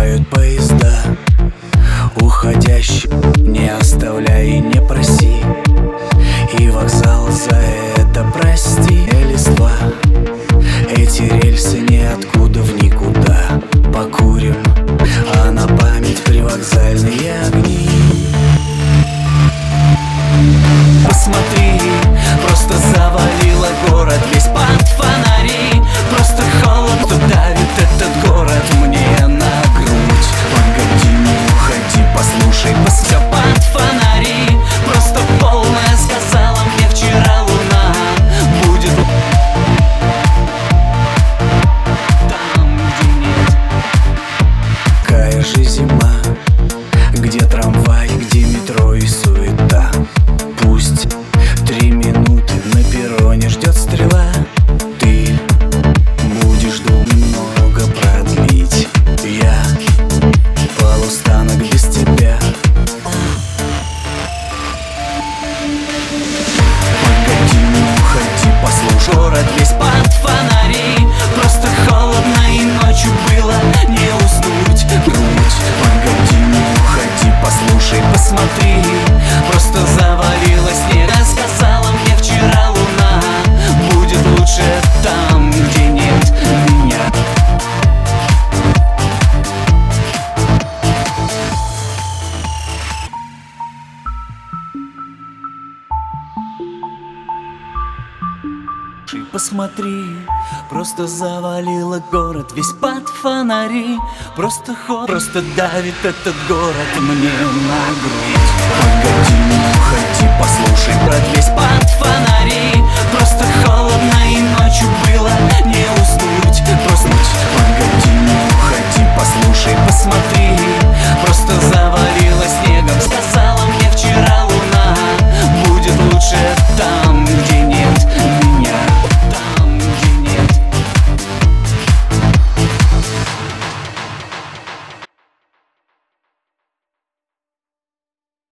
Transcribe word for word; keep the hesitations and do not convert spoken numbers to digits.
встречают поезда уходящие, не оставляй и не проси. И вокзал за это прости. Листва, эти рельсы ниоткуда в никуда. Покурим, а на память привокзальные огни. Посмотри, просто завалило город весь под фонари. Просто холод, кто давит этот город мне на грудь. Погоди, не уходи, послушай, посмотри под фонари. Просто полная, сказала мне вчера луна. Будет там, где нет. Какая же зима, где трамвай, где метро и суета. Пусть три минуты на перроне ждет стрела. Ты будешь думать много продлить. Я полустанок без тебя. Погоди, не уходи, послушай. Город весь под фонари. Просто холодно и ночью было не уснуть. Грудь, погоди, не уходи, послушай, посмотри. Просто завалилась снега, сказала мне вчера луна. Будет лучше там, где нет меня. Посмотри, просто завалило город весь под фонари. Просто ход, просто давит этот город мне на грудь. Погоди, не уходи, послушай, брат, весь под фонари.